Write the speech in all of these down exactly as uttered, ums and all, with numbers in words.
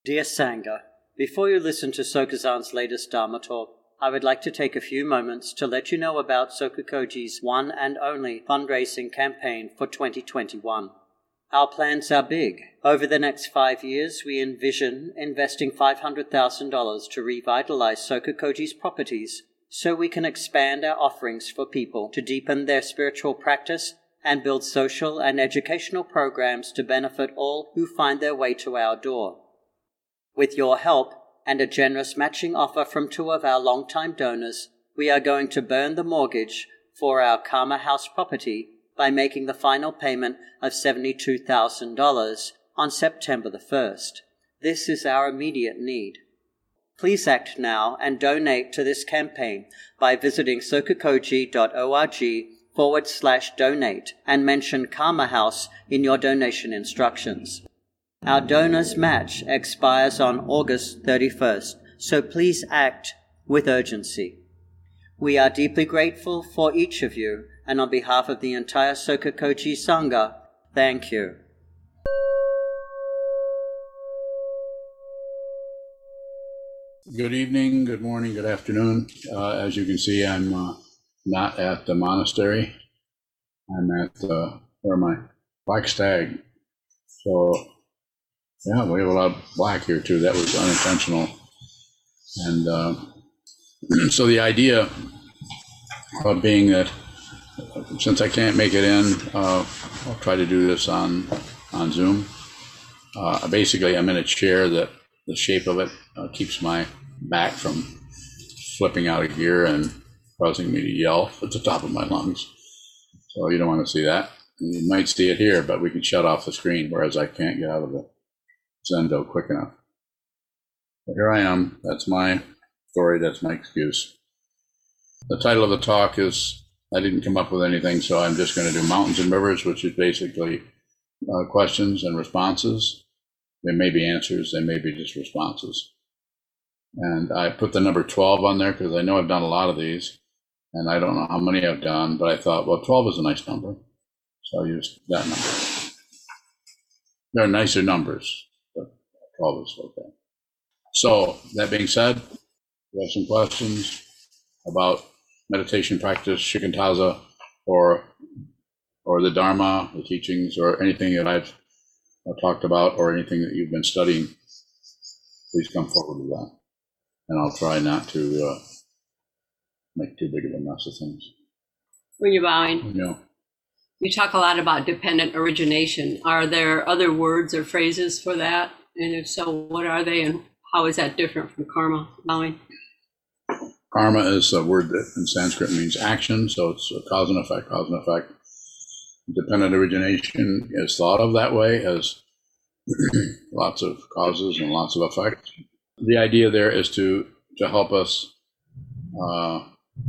Dear Sangha, before you listen to Sokuzan's latest Dharma talk, I would like to take a few moments to let you know about Sokukoji's one and only fundraising campaign for twenty twenty-one. Our plans are big. Over the next five years, we envision investing five hundred thousand dollars to revitalize Sokukoji's properties so we can expand our offerings for people to deepen their spiritual practice and build social and educational programs to benefit all who find their way to our door. With your help and a generous matching offer from two of our longtime donors, we are going to burn the mortgage for our Karma House property by making the final payment of seventy-two thousand dollars on September the first. This is our immediate need. Please act now and donate to this campaign by visiting sokukoji.org forward slash donate and mention Karma House in your donation instructions. Our donors match expires on August thirty-first, so please act with urgency. We are deeply grateful for each of you, and on behalf of the entire Sokukoji Sangha, thank you. Good evening, good morning, good afternoon. Uh, as you can see, I'm uh, not at the monastery. I'm at, uh, where am I? Black Stag. So, yeah, we have a lot of black here too. That was unintentional. And uh, so the idea of being that since I can't make it in, uh, I'll try to do this on, on Zoom. Uh, basically, I'm in a chair that the shape of it uh, keeps my back from flipping out of gear and causing me to yell at the top of my lungs. So you don't want to see that. You might see it here, but we can shut off the screen, whereas I can't get out of the Zendo quick enough. But here I am. That's my story. That's my excuse. The title of the talk is, I didn't come up with anything, so I'm just going to do Mountains and Rivers, which is basically uh, questions and responses. There may be answers, they may be just responses. And I put the number twelve on there because I know I've done a lot of these, and I don't know how many I've done, but I thought, well, twelve is a nice number, so I used that number. There are nicer numbers, but twelve is okay. So that being said, we have some questions about meditation practice, Shikantaza, or or the Dharma, the teachings, or anything that I've talked about, or anything that you've been studying. Please come forward with that, and I'll try not to uh, make too big of a mess of things. When you're bowing, you know, you talk a lot about dependent origination. Are there other words or phrases for that? And if so, what are they, and how is that different from karma, bowing? Karma is a word that in Sanskrit means action, so it's a cause and effect, cause and effect. Dependent origination is thought of that way, as lots of causes and lots of effects. The idea there is to, to help us uh,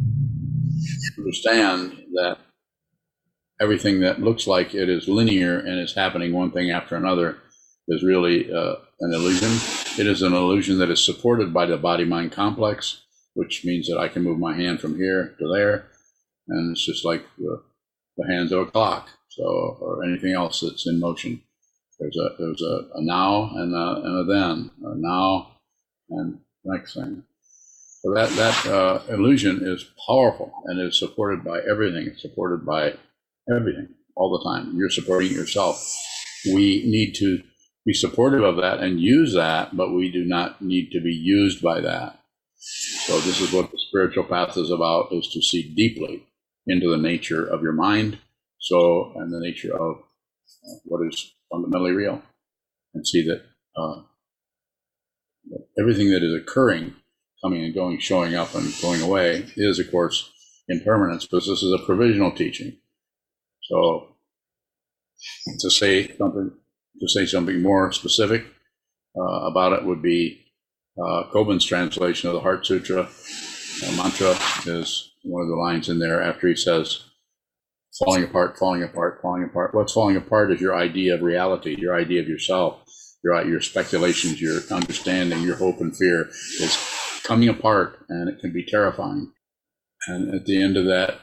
understand that everything that looks like it is linear and is happening one thing after another is really uh, an illusion. It is an illusion that is supported by the body-mind complex, which means that I can move my hand from here to there, and it's just like the, the hands of a clock, so or anything else that's in motion. There's a there's a, a now and a, and a then, a now and next thing. So that that uh, illusion is powerful and is supported by everything. It's supported by everything all the time. You're supporting yourself. We need to be supportive of that and use that, but we do not need to be used by that. So this is what the spiritual path is about, is to see deeply into the nature of your mind, so, and the nature of uh, what is fundamentally real, and see that, uh, that everything that is occurring, coming and going, showing up and going away, is, of course, impermanence, because this is a provisional teaching. So to say something, to say something more specific uh, about it would be Uh, Kobin's translation of the Heart Sutra. Uh, mantra is one of the lines in there after he says, falling apart, falling apart, falling apart. What's falling apart is your idea of reality, your idea of yourself, your, your speculations, your understanding, your hope and fear is coming apart, and it can be terrifying. And at the end of that,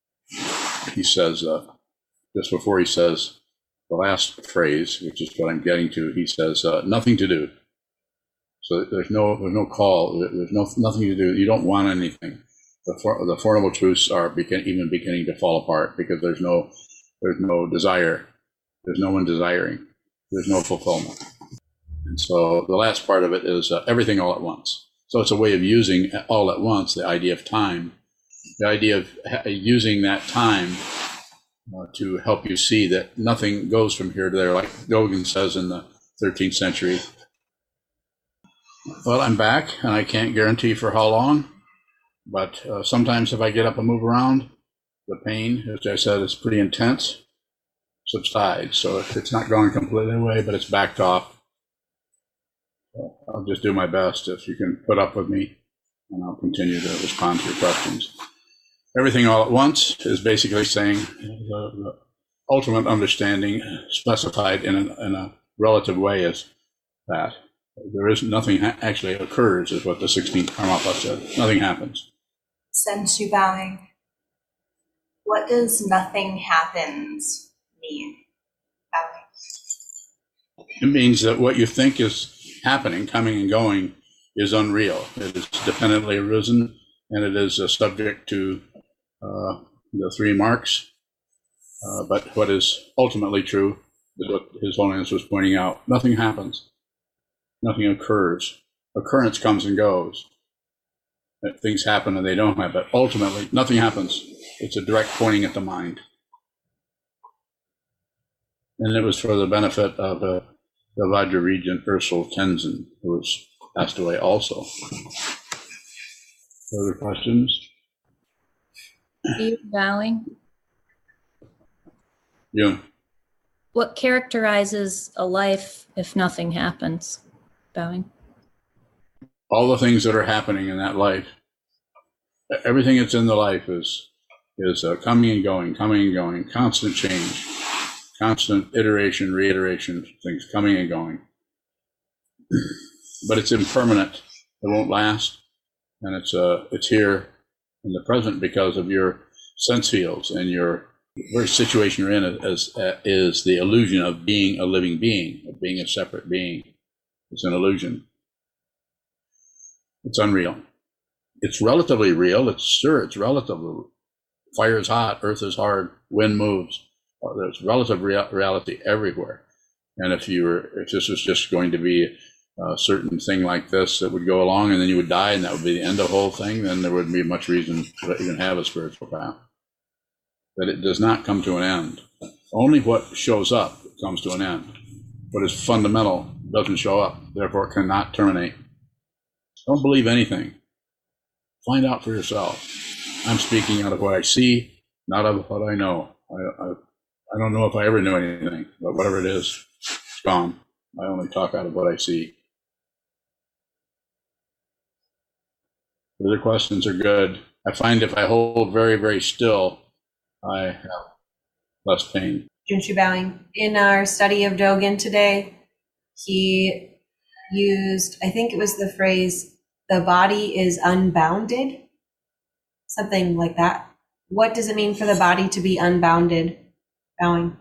he says, uh, just before he says the last phrase, which is what I'm getting to, he says, uh, nothing to do. So there's no there's no call. There's no nothing to do. You don't want anything. The for, the Four Noble Truths are begin, even beginning to fall apart because there's no there's no desire. There's no one desiring. There's no fulfillment. And so the last part of it is uh, everything all at once. So it's a way of using all at once the idea of time, the idea of ha- using that time uh, to help you see that nothing goes from here to there, like Dogen says in the thirteenth century. Well, I'm back, and I can't guarantee for how long, but uh, sometimes if I get up and move around, the pain, as I said, is pretty intense, subsides. So it's not going completely away, but it's backed off. So I'll just do my best if you can put up with me, and I'll continue to respond to your questions. Everything all at once is basically saying the, the ultimate understanding specified in a, in a relative way is that. There is nothing ha- actually occurs, is what the sixteenth Karmapa said. Nothing happens. Sensu bowing. What does nothing happens mean? Bowing. It means that what you think is happening, coming and going, is unreal. It is dependently arisen, and it is uh, subject to uh, the three marks. Uh, but what is ultimately true is what His Holiness was pointing out. Nothing happens. Nothing occurs. Occurrence comes and goes. Things happen and they don't happen, but ultimately nothing happens. It's a direct pointing at the mind. And it was for the benefit of uh, the Vajra regent Ursula Tenzin, who was passed away also. Further questions? You bowing. Yeah. What characterizes a life if nothing happens? Bowing. All the things that are happening in that life, everything that's in the life is is uh, coming and going, coming and going, constant change, constant iteration, reiteration, things coming and going. But it's impermanent. It won't last, and it's uh it's here in the present because of your sense fields and your very situation you're in is uh, is the illusion of being a living being, of being a separate being. It's an illusion. It's unreal. It's relatively real. It's sure, it's relatively. Fire is hot, earth is hard, wind moves. There's relative rea- reality everywhere. And if you were, if this was just going to be a certain thing like this that would go along and then you would die and that would be the end of the whole thing, then there wouldn't be much reason to even have a spiritual path. But it does not come to an end. Only what shows up comes to an end. What is fundamental doesn't show up, therefore cannot terminate. Don't believe anything. Find out for yourself. I'm speaking out of what I see, not of what I know. I, I, I don't know if I ever knew anything, but whatever it is, it's gone. I only talk out of what I see. Further questions are good. I find if I hold very, very still, I have less pain. Junshu bowing. In our study of Dogen today, he used, I think it was the phrase, the body is unbounded, something like that. What does it mean for the body to be unbounded? Bowing.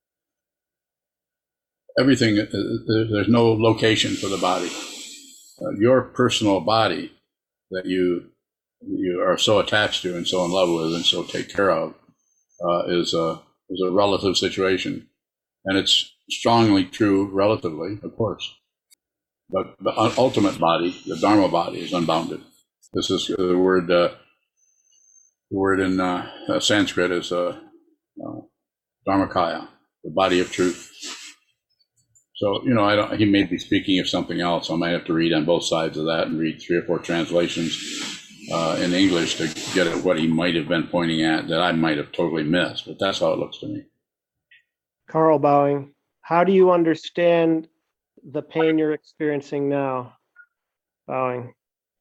Everything, there's no location for the body. Uh, your personal body that you you are so attached to and so in love with and so take care of uh, is a is a relative situation, and it's strongly true relatively, of course. But the ultimate body, the Dharma body, is unbounded. This is the word. Uh, the word in uh, uh, Sanskrit is uh, uh, Dharmakaya, the body of truth. So you know, I don't. He may be speaking of something else. I might have to read on both sides of that and read three or four translations uh, in English to get at what he might have been pointing at that I might have totally missed. But that's how it looks to me. Carl Bowing, how do you understand the pain you're experiencing now? Bowing.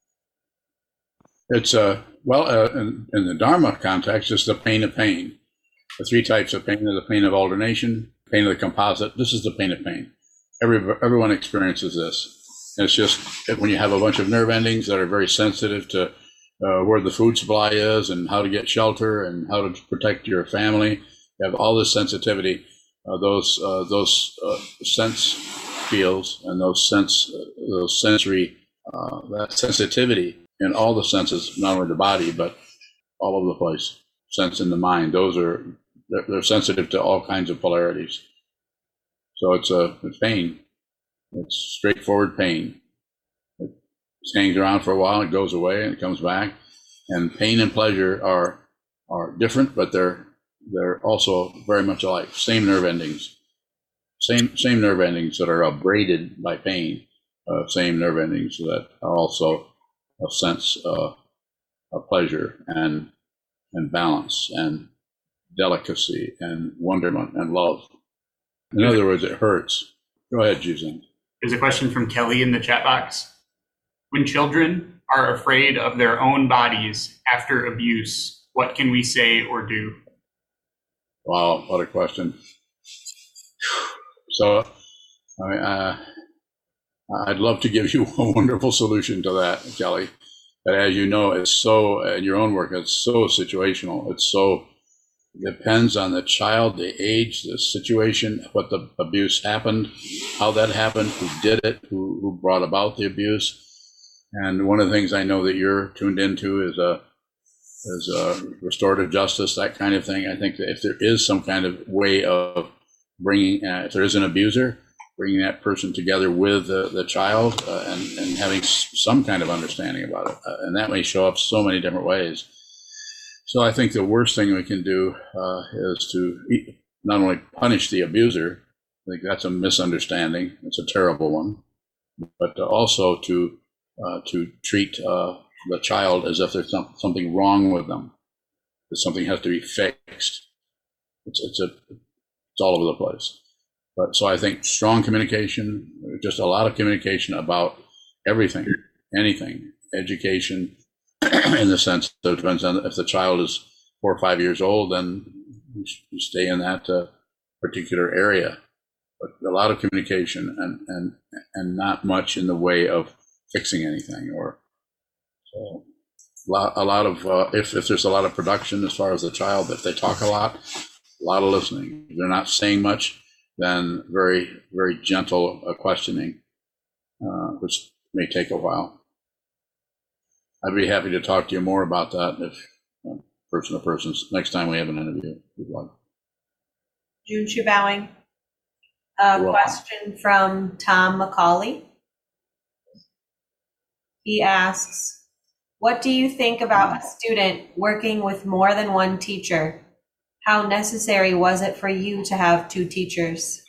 It's uh, well uh, in, in the Dharma context, it's the pain of pain. The three types of pain are the pain of alternation, pain of the composite. This is the pain of pain. Every, everyone experiences this. And it's just when you have a bunch of nerve endings that are very sensitive to uh, where the food supply is and how to get shelter and how to protect your family. You have all this sensitivity. Uh, those uh, those uh, sense feels and those sense, those sensory, uh, that sensitivity in all the senses, not only the body, but all over the place, sense in the mind, those are, they're, they're sensitive to all kinds of polarities. So it's a, it's pain. It's straightforward pain. It hangs around for a while, it goes away and it comes back. And pain and pleasure are, are different, but they're, they're also very much alike. Same nerve endings. Same, same nerve endings that are abraded by pain. Uh, same nerve endings that are also a sense uh, of pleasure and and balance and delicacy and wonderment and love. In other words, it hurts. Go ahead, Juzin. There's a question from Kelly in the chat box. When children are afraid of their own bodies after abuse, what can we say or do? Wow, what a question. So, I mean, uh, I'd love to give you a wonderful solution to that, Kelly. But as you know, it's so, in your own work, it's so situational. It's so, it depends on the child, the age, the situation, what the abuse happened, how that happened, who did it, who, who brought about the abuse. And one of the things I know that you're tuned into is a, is a restorative justice, that kind of thing. I think that if there is some kind of way of bringing, uh, if there is an abuser, bringing that person together with the, the child uh, and, and having some kind of understanding about it. Uh, and that may show up so many different ways. So I think the worst thing we can do uh, is to not only punish the abuser, I think that's a misunderstanding, it's a terrible one, but also to uh, to treat uh, the child as if there's some, something wrong with them, that something has to be fixed. It's, it's, a, it's all over the place. But so I think strong communication, just a lot of communication about everything, anything, education, in the sense that it depends on if the child is four or five years old, then you stay in that uh, particular area. But a lot of communication and, and, and not much in the way of fixing anything. Or so a lot, a lot of, uh, if, if there's a lot of production as far as the child, if they talk a lot, a lot of listening. If they're not saying much, then very, very gentle uh, questioning, uh, which may take a while. I'd be happy to talk to you more about that if uh, person to person next time we have an interview. If you'd like. June Chubowing. A question from Tom McCauley. He asks, what do you think about a student working with more than one teacher? How necessary was it for you to have two teachers?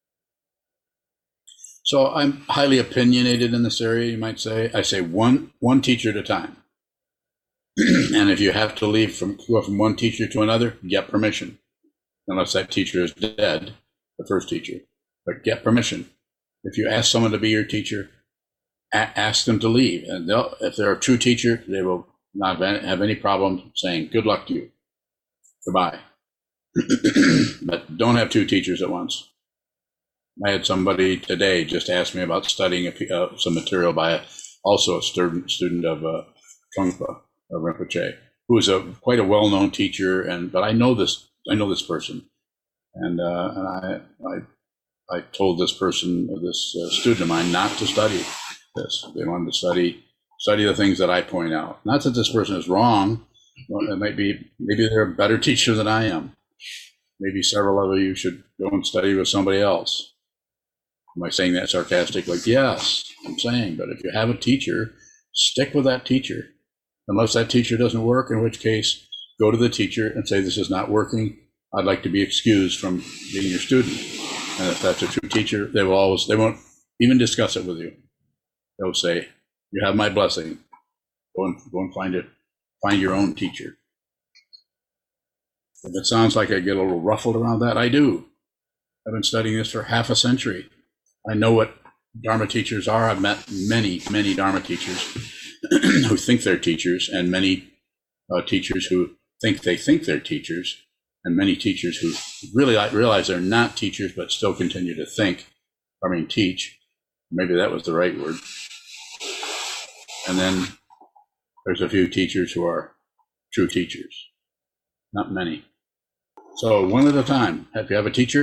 So I'm highly opinionated in this area, you might say. I say one one teacher at a time. And if you have to leave from go from one teacher to another, get permission. Unless that teacher is dead, the first teacher. But get permission. If you ask someone to be your teacher, a- ask them to leave. And they'll, if they're a true teacher, they will not have any problem saying, good luck to you. Goodbye. But don't have two teachers at once. I had somebody today just ask me about studying a, uh, some material by a, also a student student of uh, Trungpa, of Rinpoche, who is a quite a well-known teacher. And but I know this I know this person, and uh, and I I I told this person, this uh, student of mine, not to study this. They wanted to study study the things that I point out. Not that this person is wrong. Well, it might be maybe they're a better teacher than I am. Maybe several of you should go and study with somebody else. Am I saying that sarcastically? Yes, I'm saying, but if you have a teacher, stick with that teacher. Unless that teacher doesn't work, in which case, go to the teacher and say, this is not working. I'd like to be excused from being your student. And if that's a true teacher, they will always, they won't even discuss it with you. They'll say, you have my blessing. Go and, go and find it. Find your own teacher. If it sounds like I get a little ruffled around that, I do. I've been studying this for half a century. I know what Dharma teachers are. I've met many, many Dharma teachers who think they're teachers, and many uh, teachers who think they think they're teachers, and many teachers who really realize they're not teachers but still continue to think, I mean teach. Maybe that was the right word. And then there's a few teachers who are true teachers. Not many. So one at a time. If you have a teacher,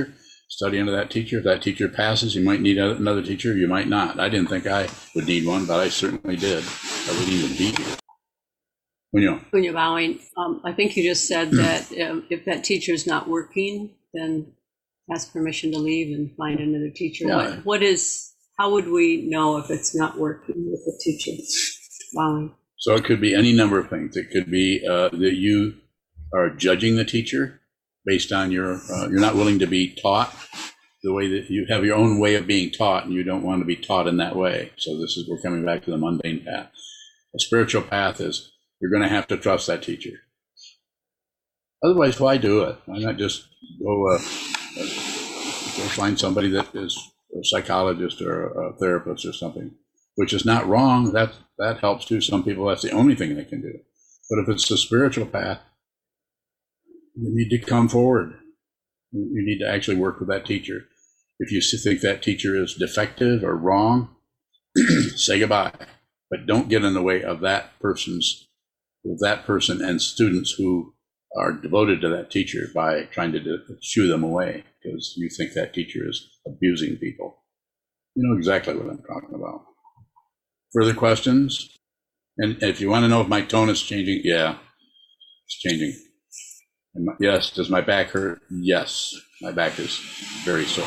study under that teacher. If that teacher passes, you might need another teacher, you might not. I didn't think I would need one, but I certainly did. I wouldn't even be here. When you When you're bowing, um, I think you just said that um, if that teacher's not working, then ask permission to leave and find another teacher. Yeah. What, what is, how would we know if it's not working with the teacher bowing? So it could be any number of things. It could be uh, that you are judging the teacher based on your, uh, you're not willing to be taught the way that you have your own way of being taught, and you don't want to be taught in that way. So this is, we're coming back to the mundane path. A spiritual path is you're going to have to trust that teacher. Otherwise, why do it? Why not just go, uh, go find somebody that is a psychologist or a therapist or something, which is not wrong. That, that helps too. Some people, that's the only thing they can do. But if it's a spiritual path, you need to come forward. You need to actually work with that teacher. If you think that teacher is defective or wrong, say goodbye. But don't get in the way of that person's, of that person and students who are devoted to that teacher by trying to shoo them away because you think that teacher is abusing people. You know exactly what I'm talking about. Further questions? And if you want to know if my tone is changing, yeah, it's changing. And my, yes, does my back hurt? Yes, my back is very sore.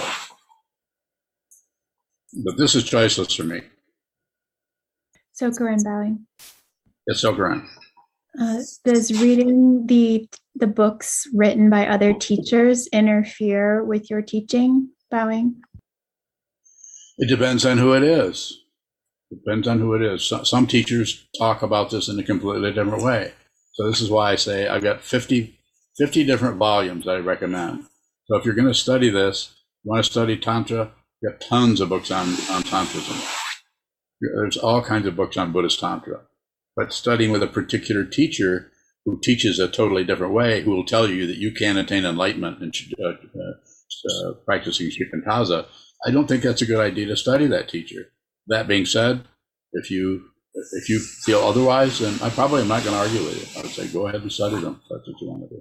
But this is choiceless for me. So, Corinne Bowing. Yes, so Corinne. Uh, does reading the the books written by other teachers interfere with your teaching, Bowing? It depends on who it is. Depends on who it is. Some, some teachers talk about this in a completely different way. So this is why I say I've got fifty, fifty different volumes that I recommend. So if you're going to study this, you want to study Tantra, you have tons of books on, on Tantrism. There's all kinds of books on Buddhist Tantra. But studying with a particular teacher who teaches a totally different way, who will tell you that you can attain enlightenment and uh, uh, uh, practicing shikantaza, I don't think that's a good idea to study that teacher. That being said, if you if you feel otherwise, then I probably am not going to argue with you. I would say go ahead and study them if that's what you want to do.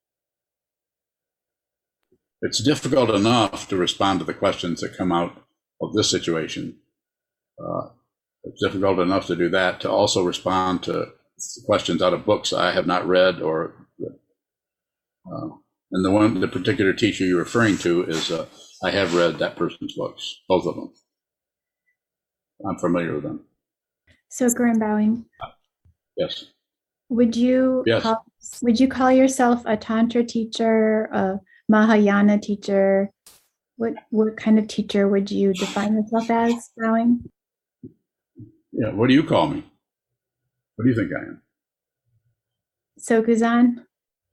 It's difficult enough to respond to the questions that come out of this situation. Uh, it's difficult enough to do that, to also respond to questions out of books I have not read, or uh, and the one, the particular teacher you're referring to is, uh, I have read that person's books, both of them. I'm familiar with them. So, Corinne Bowing. Yes. Would you Yes. call, would you call yourself a Tantra teacher, a Mahayana teacher? What what kind of teacher would you define yourself as, Bowing? Yeah. What do you call me? What do you think I am? Sokuzan?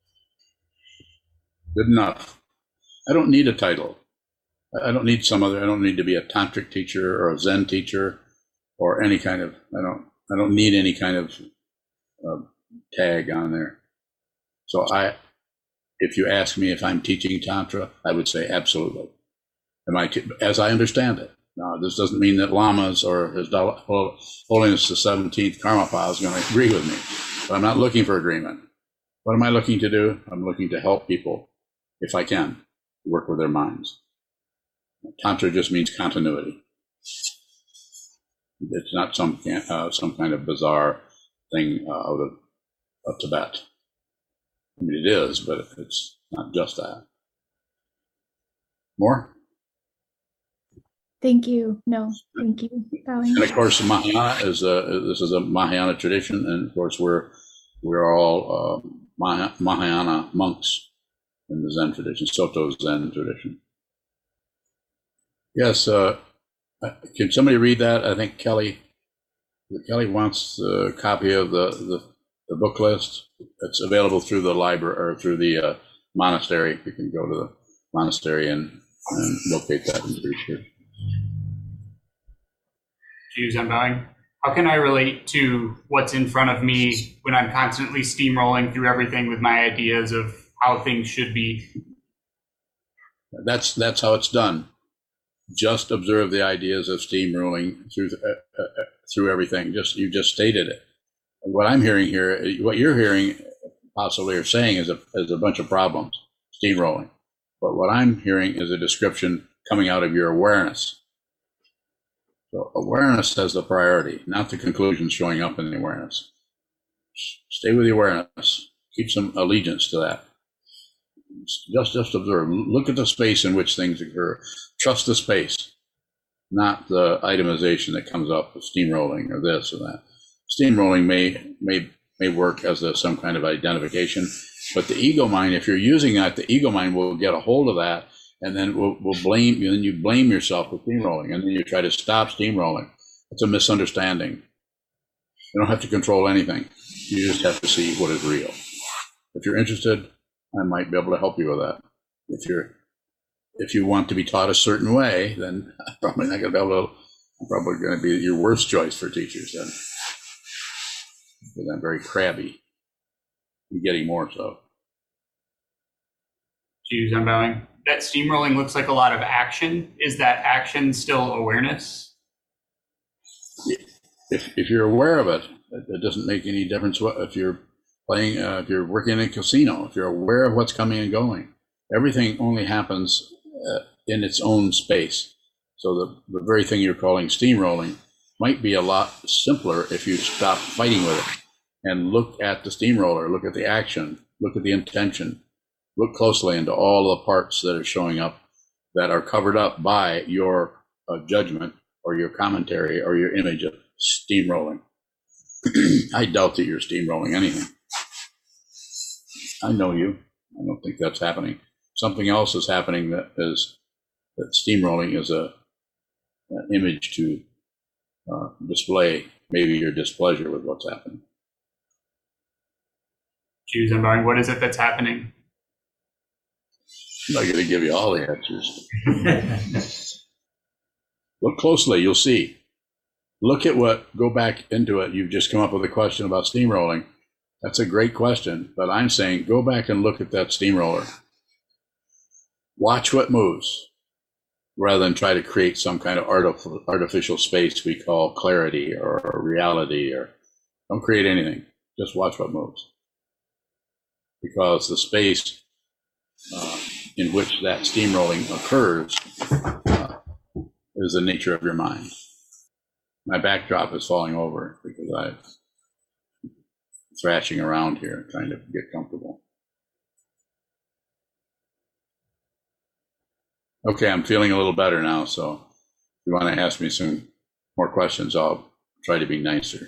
Good enough. I don't need a title. I don't need some other. I don't need to be a tantric teacher or a Zen teacher or any kind of. I don't. I don't need any kind of uh, tag on there. So I, if you ask me if I'm teaching tantra, I would say absolutely. Am I, t- as I understand it. Now, this doesn't mean that lamas or His Holiness the seventeenth Karmapa is going to agree with me, but I'm not looking for agreement. What am I looking to do? I'm looking to help people, if I can, work with their minds. Tantra just means continuity. It's not some uh, some kind of bizarre thing uh, out of, of Tibet. I mean, it is, but it's not just that. More? Thank you. No, thank you, Bowing. And of course, Mahayana is a, this is a Mahayana tradition, and of course, we're we're all uh, Mah- Mahayana monks in the Zen tradition, Soto Zen tradition. Yes, uh, can somebody read that? I think Kelly Kelly wants a copy of the, the, the book list. It's available through the library or through the uh, monastery. You can go to the monastery and, and locate that in the research. Jews, I'm bowing. How can I relate to what's in front of me when I'm constantly steamrolling through everything with my ideas of how things should be? That's that's how it's done. Just observe the ideas of steamrolling through the, uh, uh, through everything. Just you just stated it. And what I'm hearing here, what you're hearing, possibly or saying, is a is a bunch of problems. Steamrolling. But what I'm hearing is a description coming out of your awareness. So awareness has the priority, not the conclusions showing up in the awareness. Stay with the awareness. Keep some allegiance to that. Just, just observe. Look at the space in which things occur. Trust the space, not the itemization that comes up with steamrolling or this or that. Steamrolling may may may work as a, some kind of identification, but the ego mind, if you're using that, the ego mind will get a hold of that, and then will will blame you. Then you blame yourself for steamrolling, and then you try to stop steamrolling. It's a misunderstanding. You don't have to control anything. You just have to see what is real. If you're interested, I might be able to help you with that. If you're, if you want to be taught a certain way, then I'm probably not going to be able to. I'm probably going to be your worst choice for teachers then, because I'm very crabby. I'm getting more so. Jews, I'm bowing. That steamrolling looks like a lot of action. Is that action still awareness? If if you're aware of it, it doesn't make any difference what if you're playing, uh, if you're working in a casino, if you're aware of what's coming and going. Everything only happens uh, in its own space. So the, the very thing you're calling steamrolling might be a lot simpler if you stop fighting with it and look at the steamroller, look at the action, look at the intention, look closely into all the parts that are showing up that are covered up by your uh, judgment or your commentary or your image of steamrolling. I doubt that you're steamrolling anything. I know you. I don't think that's happening. Something else is happening that is that steamrolling is a an image to uh, display maybe your displeasure with what's happening. Jews, I'm bowing. What is it that's happening? I'm not going to give you all the answers. Look closely, you'll see. Look at what, go back into it. You've just come up with a question about steamrolling. That's a great question, but I'm saying go back and look at that steamroller. Watch what moves, rather than try to create some kind of artif- artificial space we call clarity or reality. Or don't create anything. Just watch what moves. Because the space uh, in which that steamrolling occurs uh, is the nature of your mind. My backdrop is falling over because I'm thrashing around here trying to get comfortable. Okay, I'm feeling a little better now, so if you want to ask me some more questions, I'll try to be nicer.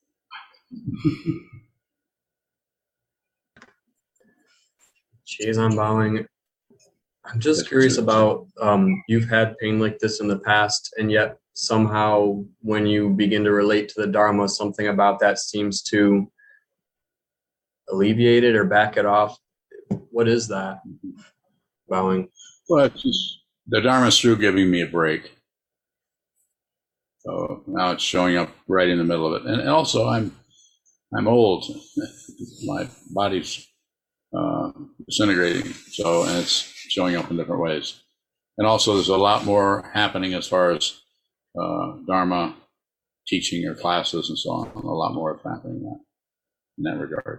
Jeez, I'm bowing. I'm just curious about, um, you've had pain like this in the past, and yet somehow when you begin to relate to the Dharma, something about that seems to alleviate it or back it off. What is that? Bowing. Well, it's just, the Dharma's through giving me a break. So now it's showing up right in the middle of it. And also I'm I'm old. My body's uh, disintegrating. So, and it's showing up in different ways. And also there's a lot more happening as far as uh, Dharma teaching or classes and so on. A lot more is happening in that, in that regard.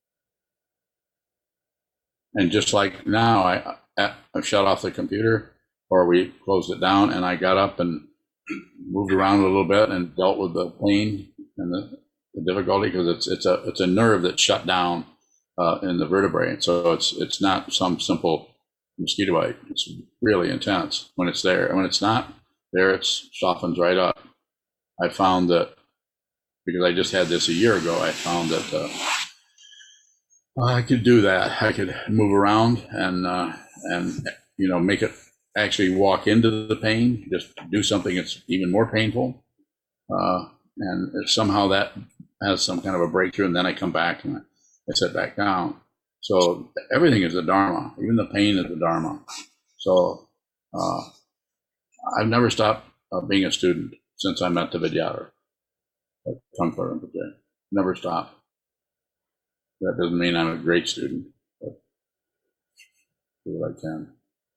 And just like now, I, I shut off the computer, or we closed it down, and I got up and moved around a little bit and dealt with the pain and the, the difficulty, because it's it's a it's a nerve that's shut down uh, in the vertebrae. So it's it's not some simple mosquito bite. It's really intense when it's there. And when it's not there, it softens right up. I found that, because I just had this a year ago, I found that uh, I could do that. I could move around and uh, and you know make it actually walk into the pain, just do something that's even more painful, uh, and somehow that has some kind of a breakthrough, and then I come back and I sit back down. So everything is the Dharma, even the pain is the Dharma. So uh, I've never stopped uh, being a student since I met the Vidyadhara at Trungpa Rinpoche. Never stopped. That doesn't mean I'm a great student, but do what I can.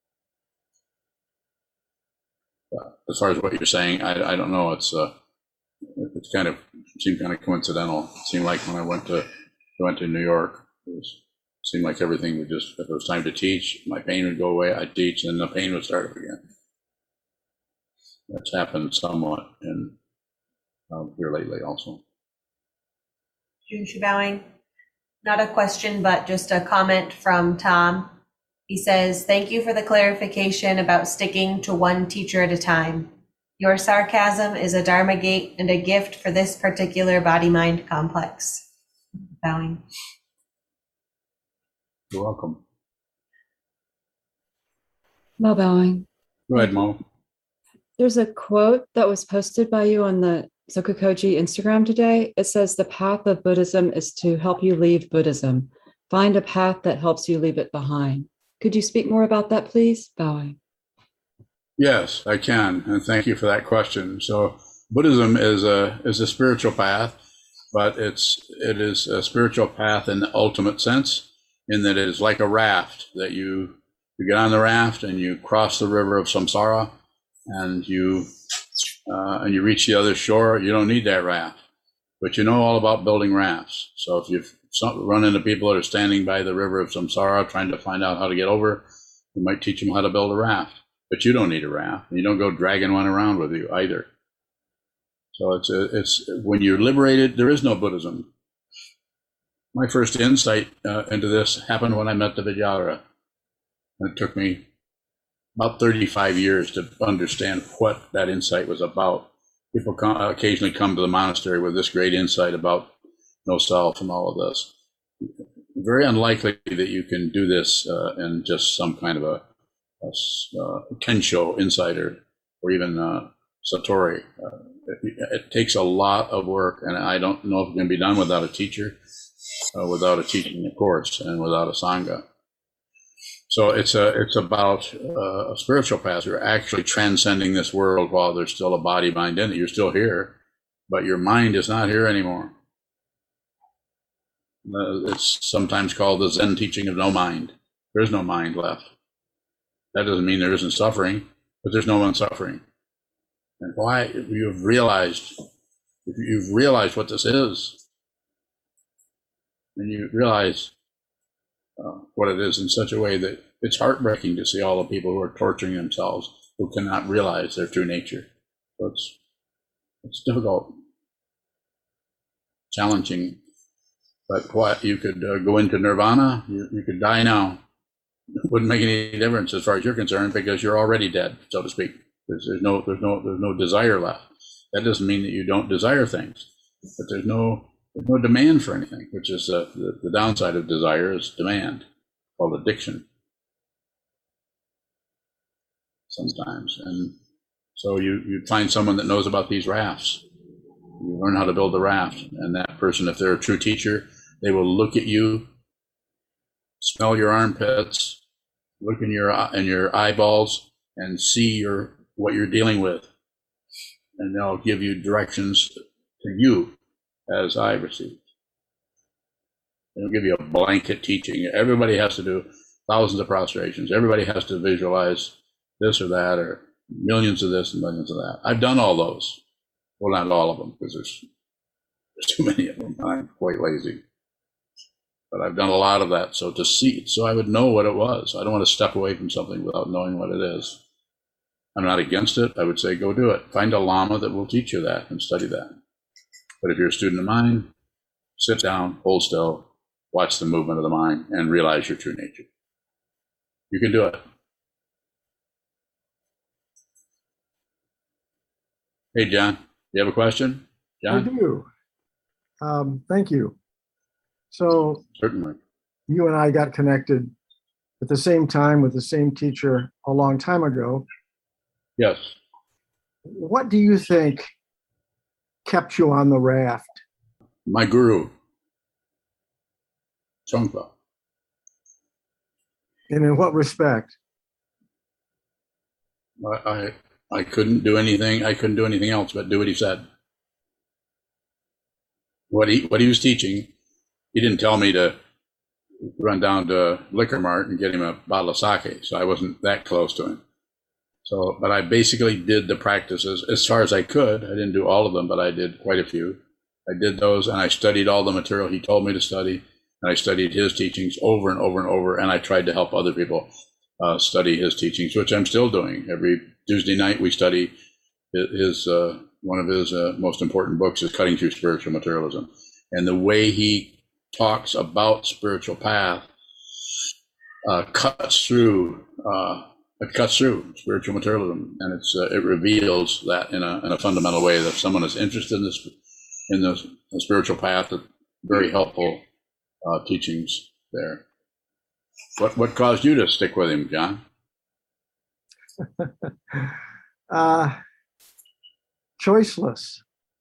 Uh, as far as what you're saying, I, I don't know. It's uh, it's kind of it seemed kind of coincidental. It seemed like when I went to I went to New York, it was seemed like everything would just, if it was time to teach, my pain would go away, I'd teach, and the pain would start up again. That's happened somewhat in uh, here lately also. Junshu bowing. Not a question, but just a comment from Tom. He says, thank you for the clarification about sticking to one teacher at a time. Your sarcasm is a Dharma gate and a gift for this particular body-mind complex. Bowing. You're welcome. Mo bowing. Go ahead, Mo. There's a quote that was posted by you on the Sokukoji Instagram today. It says, the path of Buddhism is to help you leave Buddhism. Find a path that helps you leave it behind. Could you speak more about that, please? Bowing. Yes, I can, and thank you for that question. So Buddhism is a is a spiritual path, but it's it is a spiritual path in the ultimate sense, in that it is like a raft that you you get on the raft and you cross the river of samsara, and you uh, and you reach the other shore. You don't need that raft, but you know all about building rafts. So if you've run into people that are standing by the river of samsara trying to find out how to get over, you might teach them how to build a raft. But you don't need a raft. You don't go dragging one around with you either. So it's a, it's when you're liberated, there is no Buddhism. My first insight uh, into this happened when I met the Vidyadhara. It took me about thirty-five years to understand what that insight was about. People come, occasionally come to the monastery with this great insight about no self and all of this. Very unlikely that you can do this uh, in just some kind of a Uh, Kensho insider or even uh, Satori. Uh, it, it takes a lot of work, and I don't know if it can be done without a teacher, uh, without a teaching course, and without a sangha. So it's a it's about uh, a spiritual path. You're actually transcending this world while there's still a body mind in it. You're still here, but your mind is not here anymore. Uh, it's sometimes called the Zen teaching of no mind. There's no mind left. That doesn't mean there isn't suffering, but there's no one suffering. And why? You've realized, if you've realized what this is, and you realize uh, what it is in such a way that it's heartbreaking to see all the people who are torturing themselves who cannot realize their true nature. So it's it's difficult, challenging, but what you could uh, go into nirvana, you, you could die now. It wouldn't make any difference as far as you're concerned, because you're already dead, so to speak. There's, there's no there's no there's no desire left. That doesn't mean that you don't desire things, but there's no there's no demand for anything, which is uh, the, the downside of desire is demand, called addiction sometimes. And so you you find someone that knows about these rafts. You learn how to build the raft, and that person, if they're a true teacher, they will look at you, smell your armpits, look in your in your eyeballs, and see your what you're dealing with, and they'll give you directions to you as I received. They'll give you a blanket teaching. Everybody has to do thousands of prostrations. Everybody has to visualize this or that, or millions of this and millions of that. I've done all those. Well, not all of them, because there's there's too many of them. I'm quite lazy. But I've done a lot of that, so to see, so I would know what it was. I don't want to step away from something without knowing what it is. I'm not against it. I would say go do it. Find a lama that will teach you that and study that. But if you're a student of mine, sit down, hold still, watch the movement of the mind, and realize your true nature. You can do it. Hey, John, you have a question? John? I do. Um, thank you. So certainly, you and I got connected at the same time with the same teacher a long time ago. Yes. What do you think kept you on the raft? My guru, Trungpa. And in what respect? I, I I couldn't do anything. I couldn't do anything else but do what he said. What he what he was teaching. He didn't tell me to run down to Liquor Mart and get him a bottle of sake, so I wasn't that close to him. So, but I basically did the practices as far as I could. I didn't do all of them, but I did quite a few. I did those, and I studied all the material he told me to study, And I studied his teachings over and over and over, and I tried to help other people uh, study his teachings, which I'm still doing. Every Tuesday night we study his, uh, one of his uh, most important books is Cutting Through Spiritual Materialism. And the way he talks about spiritual path uh, cuts through uh, it cuts through spiritual materialism, and it's uh, it reveals that in a in a fundamental way that if someone is interested in this in the, the spiritual path, that very helpful uh, teachings there. What what caused you to stick with him, John? uh, choiceless.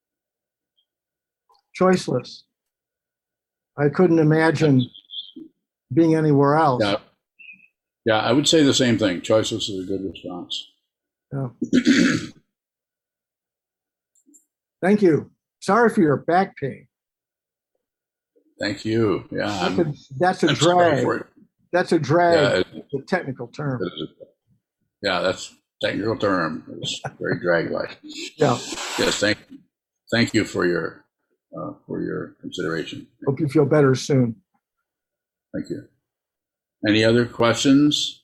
Choiceless. I couldn't imagine being anywhere else. Yeah, yeah, I would say the same thing. Choiceless is a good response. Yeah. Thank you. Sorry for your back pain. Thank you. Yeah, That's a, that's a I'm sorry drag. for it. That's a drag. Yeah, it- It's a technical term. It is a- Yeah, that's a technical term. It's very drag-like. Yeah. Yes, thank, thank you for your, uh, for your consideration. Hope you feel better soon. Thank you. Any other questions?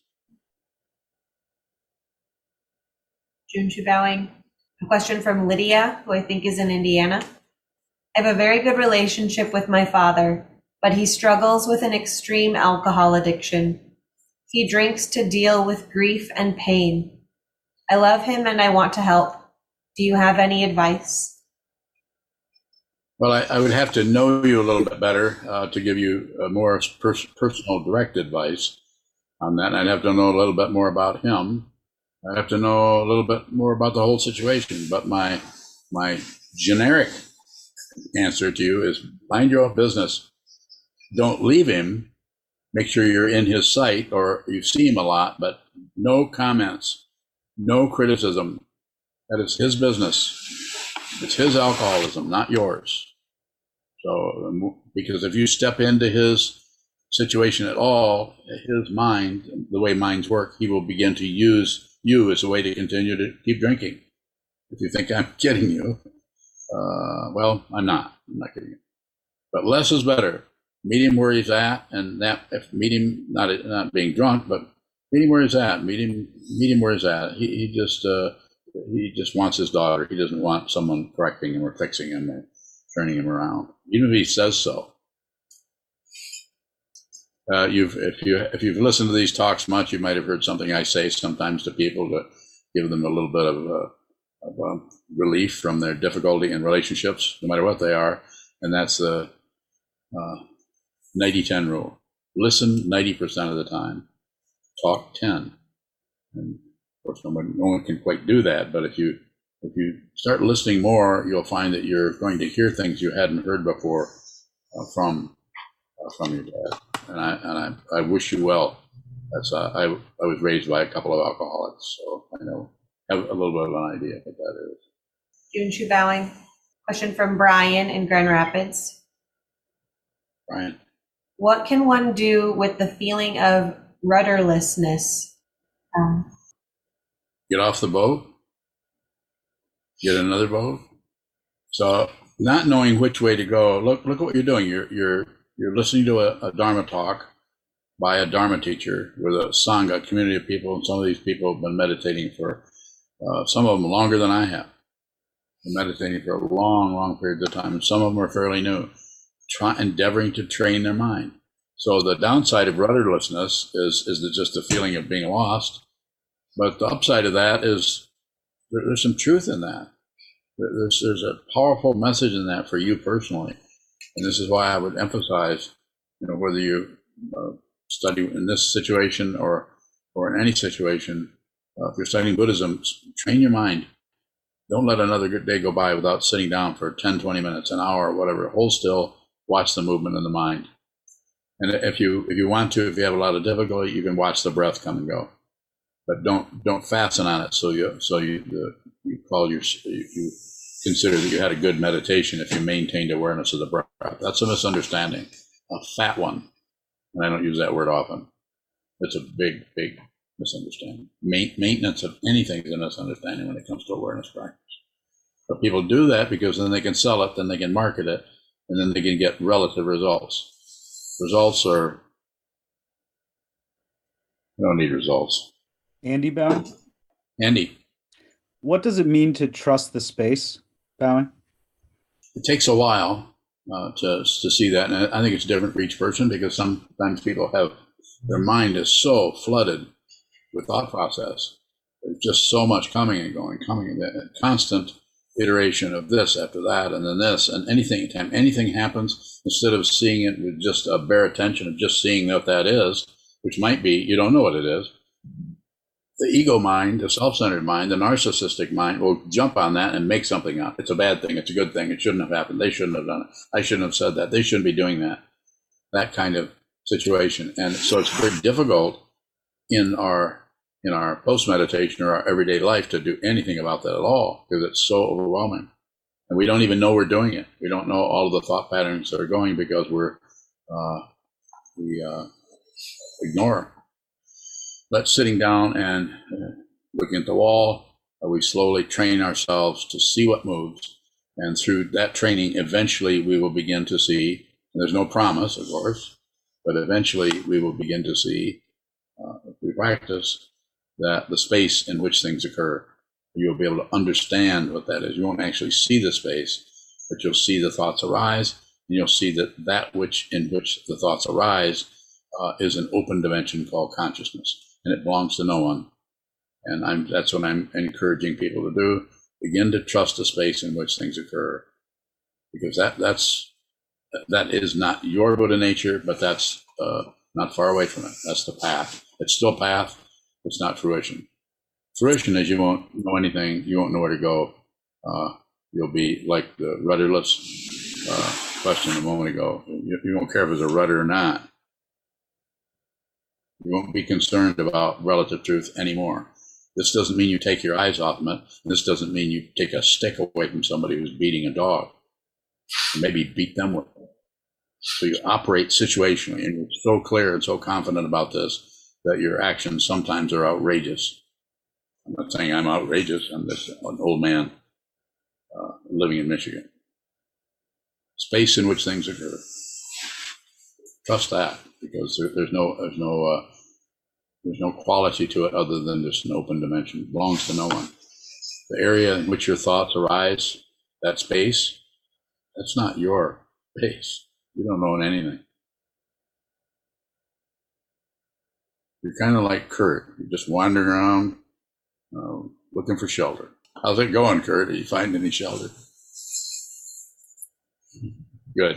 June Bowing. A question from Lydia, who I think is in Indiana. I have a very good relationship with my father, but he struggles with an extreme alcohol addiction. He drinks to deal with grief and pain. I love him and I want to help. Do you have any advice? Well, I, I would have to know you a little bit better uh, to give you uh, more pers- personal direct advice on that. I'd have to know a little bit more about him. I'd have to know a little bit more about the whole situation. But my my generic answer to you is mind your own business. Don't leave him. Make sure you're in his sight or you see him a lot, but no comments, no criticism. That is his business. It's his alcoholism, not yours. So, um, because if you step into his situation at all, his mind, the way minds work, he will begin to use you as a way to continue to keep drinking. If you think I'm kidding you, uh, well, I'm not. I'm not kidding you. But less is better. Meet him where he's at, and that if meet him not not being drunk, but meet him where he's at. Meet him meet him where he's at. He he just uh, he just wants his daughter. He doesn't want someone correcting him or fixing him or turning him around, even if he says so. Uh, you've if you if you've listened to these talks much, you might have heard something I say sometimes to people to give them a little bit of, uh, of uh, relief from their difficulty in relationships, no matter what they are, and that's the uh, ninety ten rule. Listen ninety percent of the time, talk ten. And of course, no one, no one can quite do that, but if you if you start listening more, you'll find that you're going to hear things you hadn't heard before uh, from uh, from your dad. And I and I, I wish you well. That's uh, I I was raised by a couple of alcoholics, so I know have a little bit of an idea what that is. June Bowing. Question from Brian in Grand Rapids. Brian. What can one do with the feeling of rudderlessness? Um, Get off the boat. Get another boat. So not knowing which way to go. Look look at what you're doing. You're you're you're listening to a, a Dharma talk by a Dharma teacher with a Sangha, a community of people, and some of these people have been meditating for uh, some of them longer than I have. Been meditating for a long, long period of time, and some of them are fairly new. Try endeavoring to train their mind. So the downside of rudderlessness is is the, just the feeling of being lost, but the upside of that is there, there's some truth in that. There's there's a powerful message in that for you personally, and this is why I would emphasize, you know, whether you uh, study in this situation or or in any situation, uh, if you're studying Buddhism, train your mind. Don't let another good day go by without sitting down for ten, twenty minutes, an hour, or whatever. Hold still. Watch the movement in the mind, and if you if you want to, if you have a lot of difficulty, you can watch the breath come and go, but don't don't fasten on it. So you so you the, you call your you consider that you had a good meditation if you maintained awareness of the breath. That's a misunderstanding, a fat one, and I don't use that word often. It's a big big misunderstanding. Ma- maintenance of anything is a misunderstanding when it comes to awareness practice. But people do that because then they can sell it, then they can market it. And then they can get relative results. Results are, we don't need results. Andy Bowing? Andy. What does it mean to trust the space, Bowing? It takes a while uh, to to see that, and I think it's different for each person because sometimes people have, their mind is so flooded with thought process. There's just so much coming and going, coming and going, constant iteration of this after that, and then this, and anything, time anything happens, instead of seeing it with just a bare attention of just seeing what that is, which might be, you don't know what it is. The ego mind, the self-centered mind, the narcissistic mind will jump on that and make something up. It's a bad thing. It's a good thing. It shouldn't have happened. They shouldn't have done it. I shouldn't have said that. They shouldn't be doing that. That kind of situation. And so it's very difficult in our in our post-meditation or our everyday life to do anything about that at all because it's so overwhelming. And we don't even know we're doing it. We don't know all of the thought patterns that are going because we're uh, we uh, ignore. But sitting down and uh, looking at the wall, uh, we slowly train ourselves to see what moves. And through that training, eventually we will begin to see, and there's no promise, of course, but eventually we will begin to see, uh, if we practice, that the space in which things occur, you'll be able to understand what that is. You won't actually see the space, but you'll see the thoughts arise, and you'll see that that which in which the thoughts arise uh, is an open dimension called consciousness. And it belongs to no one. And I'm, that's what I'm encouraging people to do. Begin to trust the space in which things occur. Because that that's that is not your Buddha nature, but that's uh, not far away from it. That's the path. It's still path. It's not fruition. Fruition is you won't know anything. You won't know where to go. Uh, you'll be like the rudderless uh, question a moment ago. You, you won't care if there's a rudder or not. You won't be concerned about relative truth anymore. This doesn't mean you take your eyes off of it. This doesn't mean you take a stick away from somebody who's beating a dog. And maybe beat them with it. So you operate situationally, and you're so clear and so confident about this that your actions sometimes are outrageous. I'm not saying I'm outrageous. I'm just an old man uh, living in Michigan. Space in which things occur. Trust that, because there, there's no there's no uh, there's no quality to it other than just an open dimension. It belongs to no one. The area in which your thoughts arise, that space, that's not your space. You don't own anything. You're kind of like Kurt. You're just wandering around uh, looking for shelter. How's it going, Kurt? Are you finding any shelter? Good.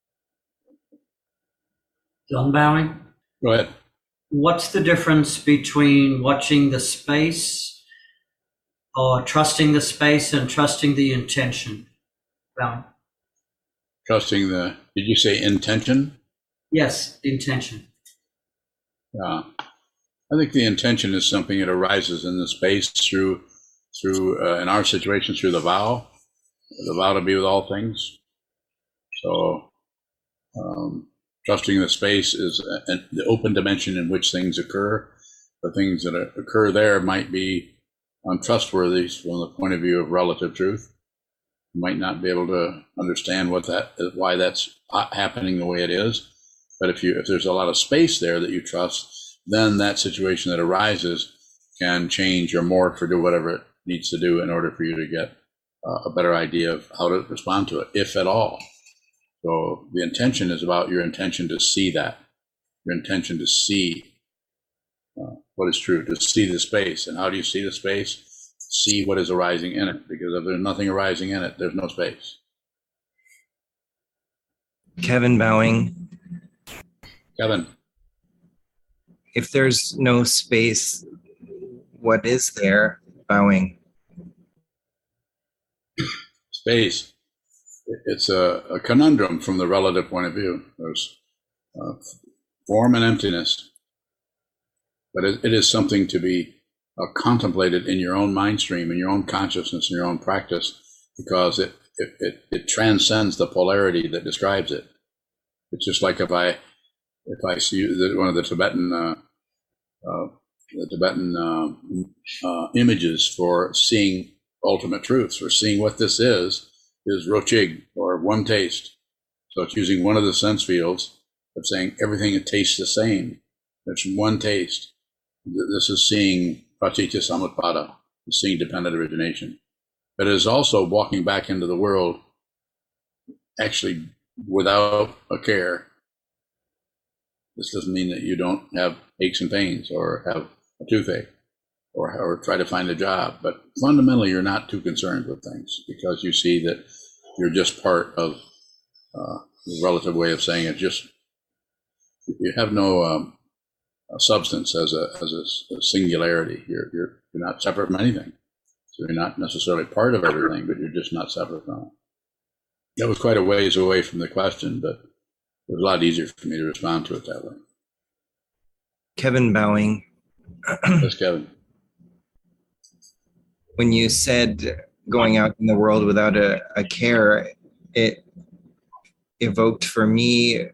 John Bowing? Go ahead. What's the difference between watching the space or trusting the space and trusting the intention? Bowing. Trusting the, did you say intention? Yes, intention. Yeah. I think the intention is something that arises in the space through, through uh, in our situation, through the vow, the vow to be with all things. So, um, trusting the space is a, a, the open dimension in which things occur. The things that occur there might be untrustworthy from the point of view of relative truth. You might not be able to understand what that, why that's happening the way it is. But if you, if there's a lot of space there that you trust, then that situation that arises can change or morph or do whatever it needs to do in order for you to get uh, a better idea of how to respond to it, if at all. So the intention is about your intention to see that, your intention to see uh, what is true, to see the space. And how do you see the space? See what is arising in it, because if there's nothing arising in it, there's no space. Kevin Bowing. Kevin. If there's no space, what is there? Bowing. Space. It's a, a conundrum from the relative point of view. There's uh, form and emptiness. But it, it is something to be uh, contemplated in your own mind stream, in your own consciousness, in your own practice, because it, it, it, it transcends the polarity that describes it. It's just like if I if I see the, one of the Tibetan uh, uh, the Tibetan uh, uh, images for seeing ultimate truths, for seeing what this is, is rochig, or one taste. So it's using one of the sense fields of saying everything that tastes the same. There's one taste. This is seeing pratitya samutpada, seeing dependent origination. But it is also walking back into the world actually without a care. This doesn't mean that you don't have aches and pains or have a toothache or, or try to find a job, but fundamentally you're not too concerned with things because you see that you're just part of uh, the relative way of saying it. Just you have no um, substance as a as a, a singularity. You're you're you're not separate from anything. So you're not necessarily part of everything, but you're just not separate from it. That was quite a ways away from the question, but it was a lot easier for me to respond to it that way. Kevin Bowing. Yes, Kevin. When you said going out in the world without a, a care, it evoked for me,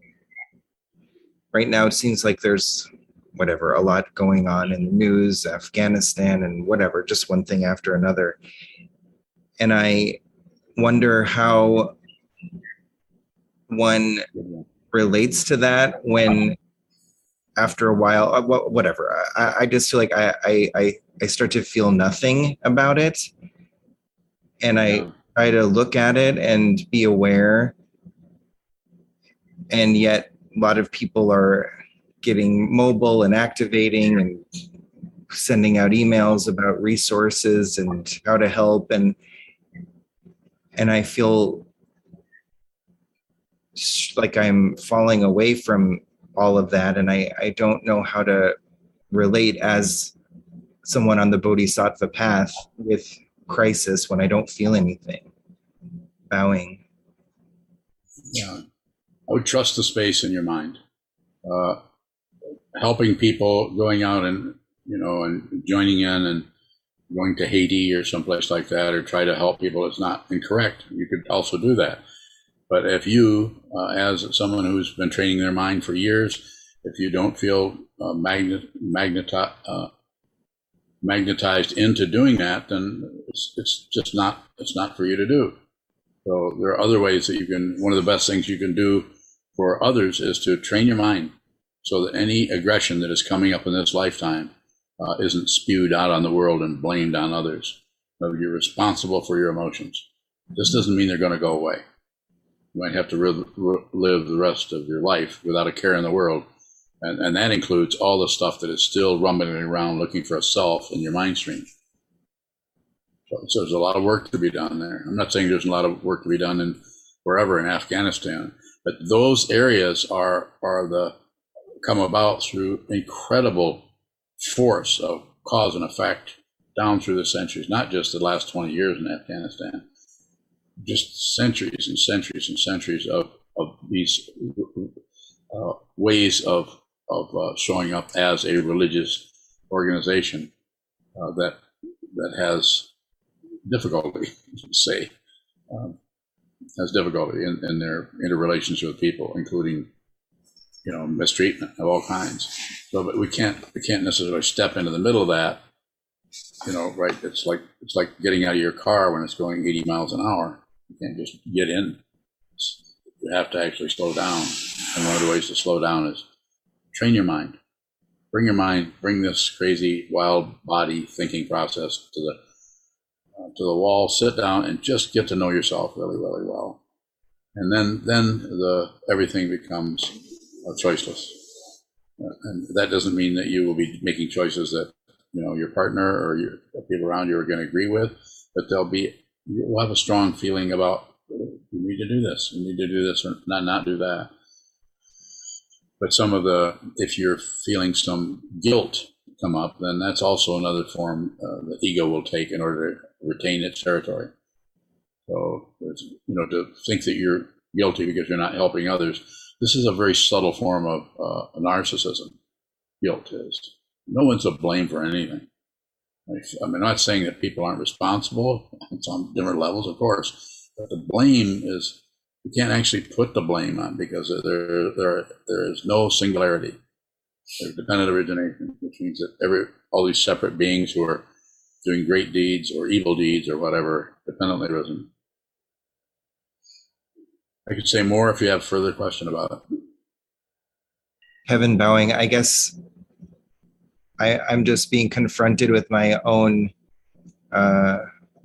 right now it seems like there's whatever, a lot going on in the news, Afghanistan and whatever, just one thing after another. And I wonder how one relates to that when after a while, uh, whatever, I, I just feel like I, I, I start to feel nothing about it. And I try to look at it and be aware. And yet a lot of people are getting mobile and activating and sending out emails about resources and how to help. And, and I feel like I'm falling away from all of that. And I, I don't know how to relate as someone on the bodhisattva path with crisis when I don't feel anything. Bowing. Yeah, I would trust the space in your mind. Uh, helping people, going out and, you know, and joining in and going to Haiti or someplace like that, or try to help people is not incorrect. You could also do that. But if you, uh, as someone who's been training their mind for years, if you don't feel uh, magnet, magneti- uh, magnetized into doing that, then it's, it's just not, it's not for you to do. So there are other ways that you can, one of the best things you can do for others is to train your mind so that any aggression that is coming up in this lifetime uh, isn't spewed out on the world and blamed on others. So you're responsible for your emotions. This doesn't mean they're going to go away. You might have to re- re- live the rest of your life without a care in the world. And, and that includes all the stuff that is still rumbling around looking for a self in your mind stream. So, so there's a lot of work to be done there. I'm not saying there's a lot of work to be done in wherever in Afghanistan, but those areas are, are the come about through incredible force of cause and effect down through the centuries, not just the last twenty years in Afghanistan. Just centuries and centuries and centuries of, of these uh, ways of, of uh, showing up as a religious organization uh, that that has difficulty, say, um, has difficulty in, in their interrelations with people, including, you know, mistreatment of all kinds. So, but we can't we can't necessarily step into the middle of that. You know, right? It's like it's like getting out of your car when it's going eighty miles an hour. You can't just get in. You have to actually slow down. And one of the ways to slow down is train your mind. Bring your mind, bring this crazy, wild body thinking process to the uh, to the wall. Sit down and just get to know yourself really, really well. And then, then the everything becomes uh, choiceless. Uh, and that doesn't mean that you will be making choices that, you know, your partner or your people around you are going to agree with, but there'll be, you'll have a strong feeling about, you need to do this, you need to do this, or not, not do that. But some of the, if you're feeling some guilt come up, then that's also another form uh, the ego will take in order to retain its territory. So, there's, you know, to think that you're guilty because you're not helping others, this is a very subtle form of uh, narcissism. Guilt is. No one's to blame for anything. I mean, I'm not saying that people aren't responsible. It's on different levels, of course. But the blame is, you can't actually put the blame on because there, there, there is no singularity. There's dependent origination, which means that every all these separate beings who are doing great deeds or evil deeds or whatever, dependently arisen. I could say more if you have further question about it. heaven bowing. I guess I, I'm just being confronted with my own uh,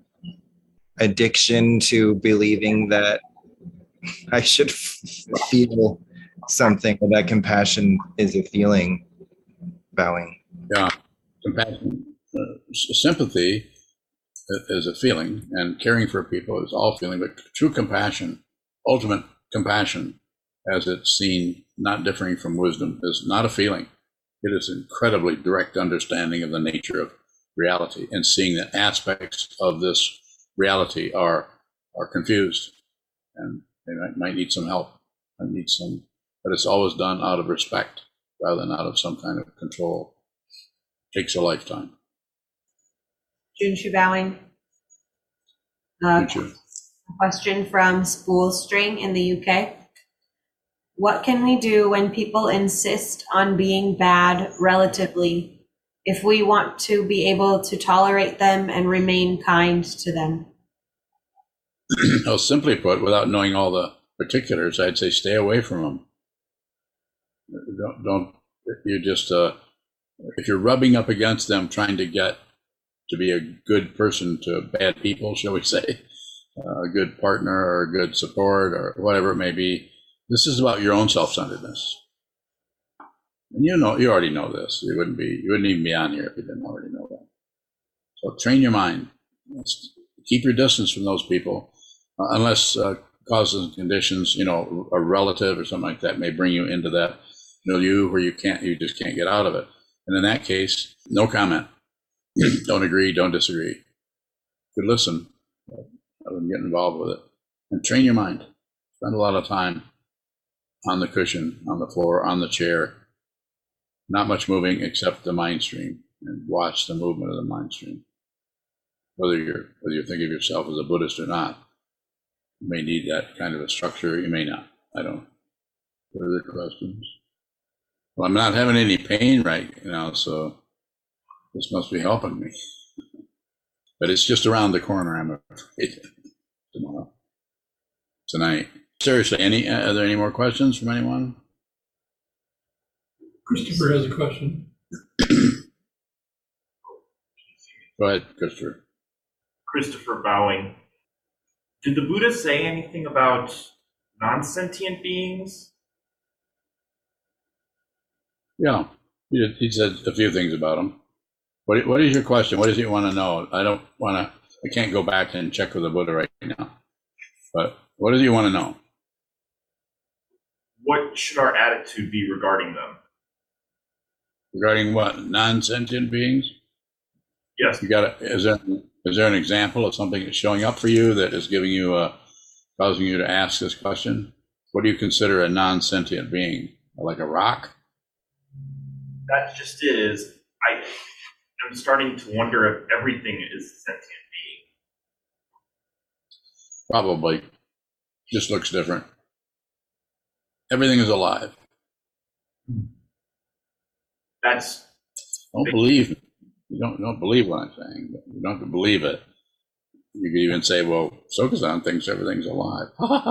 addiction to believing that I should f- feel something, or that compassion is a feeling. Bowing. Yeah, compassion, uh, sympathy is a feeling, and caring for people is all feeling, but true compassion, ultimate compassion, as it's seen, not differing from wisdom, is not a feeling. It is incredibly direct understanding of the nature of reality and seeing that aspects of this reality are are confused, and they might, might need some help. I need some, but it's always done out of respect rather than out of some kind of control. It takes a lifetime. Junshu bowing. Uh, question from Spool String in the U K. What can we do when people insist on being bad relatively, if we want to be able to tolerate them and remain kind to them? Well, simply put, without knowing all the particulars, I'd say stay away from them. Don't, don't you just, uh, if you're rubbing up against them, trying to get to be a good person to bad people, shall we say, uh, a good partner or a good support or whatever it may be, this is about your own self-centeredness. And you know, you already know this. You wouldn't be, you wouldn't even be on here if you didn't already know that. So train your mind. Keep your distance from those people, uh, unless uh, causes and conditions, you know, a relative or something like that may bring you into that milieu where you can't, you just can't get out of it. And in that case, no comment. Don't agree, don't disagree. Good listen. I wouldn't get involved with it. And train your mind. Spend a lot of time on the cushion, on the floor, on the chair. Not much moving except the mind stream, and watch the movement of the mind stream. Whether you're whether you think of yourself as a Buddhist or not, you may need that kind of a structure. You may not. I don't. Further questions? Well, I'm not having any pain right now, so this must be helping me. But it's just around the corner, I'm afraid. Tomorrow, tonight. Seriously, any are there any more questions from anyone? Christopher has a question. Go ahead, Christopher. Christopher bowing. Did the Buddha say anything about non-sentient beings? Yeah, he, did, he said a few things about them. What, what is your question? What does he want to know? I don't want to, I can't go back and check with the Buddha right now. But what does he want to know? What should our attitude be regarding them? Regarding what? Non-sentient beings? Yes. You got a, is there is there an example of something that's showing up for you that is giving you a, causing you to ask this question? What do you consider a non-sentient being? Like a rock? That just is. I am starting to wonder if everything is a sentient being. Probably. Just looks different. Everything is alive. That's. Don't believe me. You don't don't believe what I'm saying. You don't have to believe it. You could even say, "Well, Sokuzan thinks everything's alive."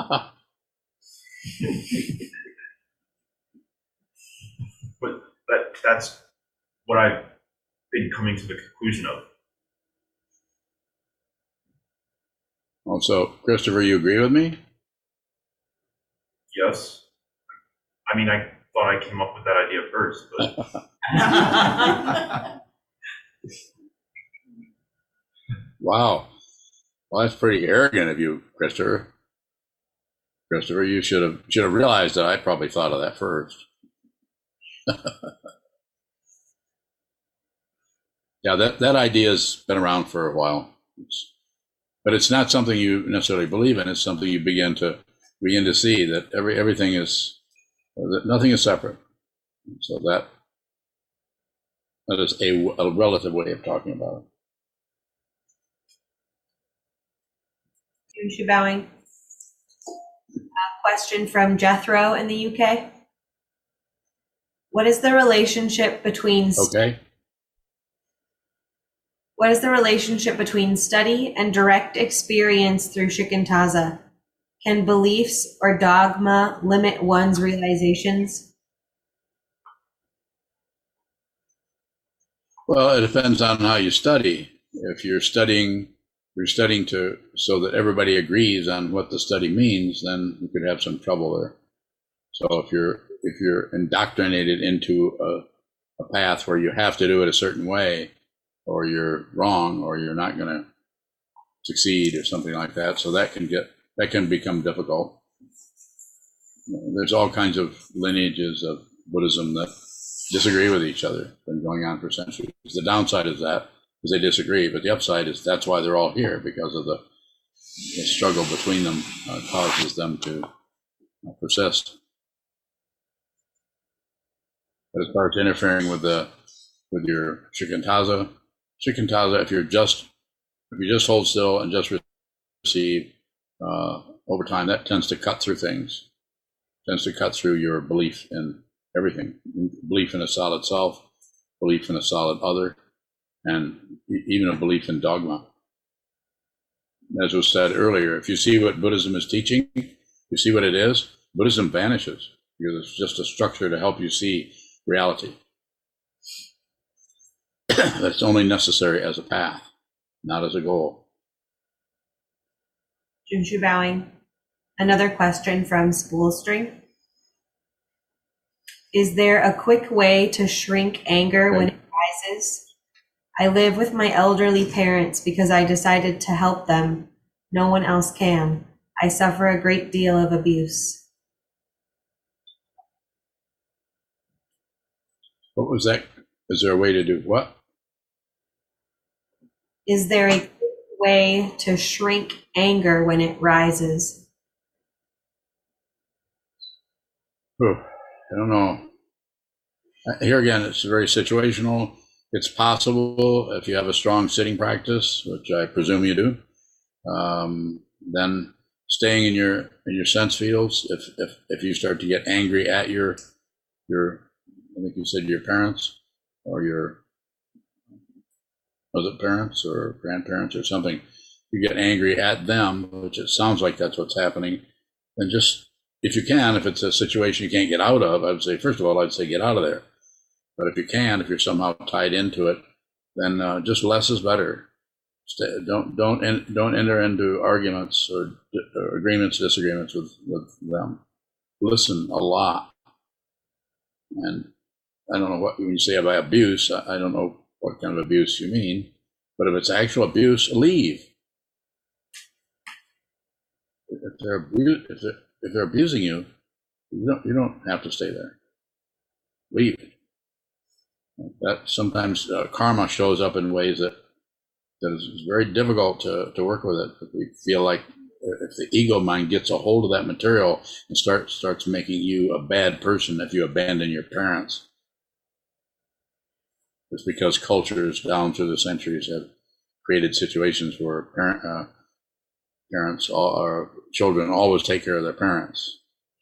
But that that's what I've been coming to the conclusion of. Also, Christopher, you agree with me? Yes. I mean, I thought I came up with that idea first, but. Wow. Well, that's pretty arrogant of you, Christopher. Christopher, you should have should have realized that I probably thought of that first. Yeah, that, that idea's been around for a while. It's, but it's not something you necessarily believe in. It's something you begin to begin to see that every everything is that nothing is separate. So that that is a, a relative way of talking about it. Junshu bowing. A question from Jethro in the U K. What is the relationship between okay? What is the relationship between study and direct experience through shikantaza? Can beliefs or dogma limit one's realizations? Well, it depends on how you study. If you're studying, you're studying to so that everybody agrees on what the study means, then you could have some trouble there. So if you're if you're indoctrinated into a, a path where you have to do it a certain way, or you're wrong, or you're not going to succeed, or something like that, so that can get that can become difficult. There's all kinds of lineages of Buddhism that disagree with each other, been going on for centuries. The downside is that is they disagree, but the upside is that's why they're all here, because of the, the struggle between them uh, causes them to uh, persist. But as far as interfering with the with your shikantaza, shikantaza, if you're just if you just hold still and just receive uh, over time, that tends to cut through things, tends to cut through your belief in everything, belief in a solid self, belief in a solid other, and even a belief in dogma. As was said earlier, if you see what Buddhism is teaching, you see what it is, Buddhism vanishes, because it's just a structure to help you see reality. That's only necessary as a path, not as a goal. Junshu bowing. Another question from Spoolstring. Is there a quick way to shrink anger when it rises? I live with my elderly parents because I decided to help them. No one else can. I suffer a great deal of abuse. What was that? Is there a way to do what? Is there a way to shrink anger when it rises? Oh, I don't know. Here again, it's very situational. It's possible if you have a strong sitting practice, which I presume you do, um, then staying in your in your sense fields. If if if you start to get angry at your your, I think you said your parents or your was it parents or grandparents or something, you get angry at them, which it sounds like that's what's happening, then just, if you can, if it's a situation you can't get out of, I would say, first of all, I'd say get out of there. But if you can, if you're somehow tied into it, then uh, just less is better. Stay, don't don't en- don't enter into arguments or, or agreements, disagreements with, with them. Listen a lot. And I don't know what, when you say about abuse, I, I don't know what kind of abuse you mean, but if it's actual abuse, leave. If they're abu- if they're, if they're abusing you, you don't you don't have to stay there. Leave. That sometimes uh, karma shows up in ways that that is very difficult to to work with it. If we feel like if the ego mind gets a hold of that material and starts starts making you a bad person if you abandon your parents. It's because cultures down through the centuries have created situations where parent, uh, parents or children always take care of their parents.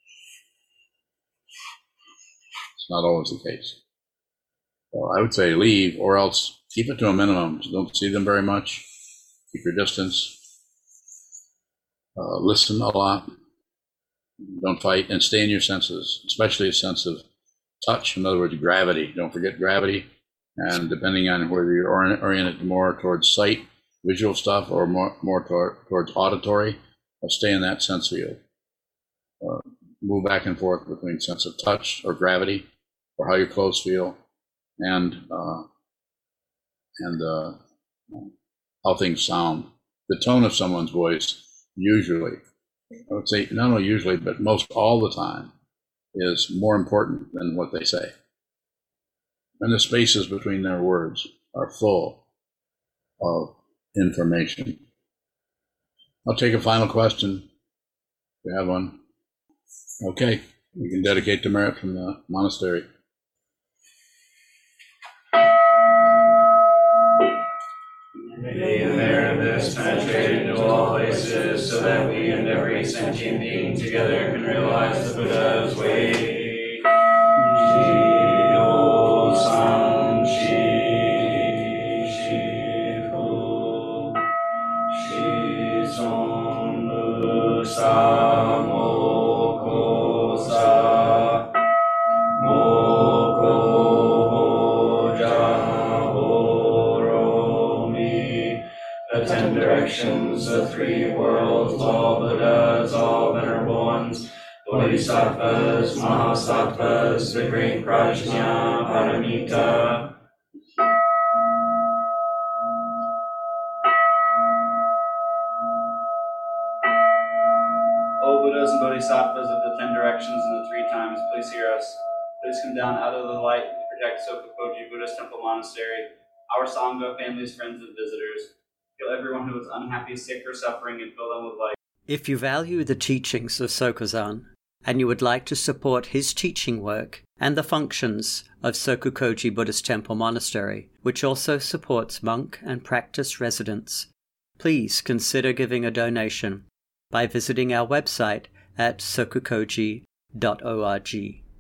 It's not always the case. So I would say leave, or else keep it to a minimum. Don't see them very much. Keep your distance. Uh, listen a lot. Don't fight, and stay in your senses, especially a sense of touch. In other words, gravity. Don't forget gravity. And depending on whether you're oriented more towards sight, visual stuff, or more, more toward, towards auditory, I'll stay in that sense field. Uh, move back and forth between sense of touch or gravity, or how your clothes feel, and uh, and uh, how things sound. The tone of someone's voice, usually, I would say not only usually, but most all the time, is more important than what they say. And the spaces between their words are full of information. I'll take a final question. If you have one. Okay, we can dedicate to merit from the monastery. May the merit of this penetrate into all places, so that we and every sentient being together can realize the Buddha's way. Sam Shi Shi Hu Shi Song Lu Sa Mo Ko Sa Mo Ko Ho Ja Ho directions, the three worlds, all Buddhas, all venerable ones, Bodhisattvas, Mahasattvas, the great Prajna, Paramita. O Buddhas and Bodhisattvas of the ten directions and the three times, please hear us. Please come down out of the light and protect Sokokoji Buddhist Temple Monastery, our Sangha, families, friends, and visitors. Heal everyone who is unhappy, sick, or suffering, and fill them with light. If you value the teachings of Sokuzan, and you would like to support his teaching work and the functions of Sokokoji Buddhist Temple Monastery, which also supports monk and practice residents, please consider giving a donation by visiting our website at sokokoji dot org.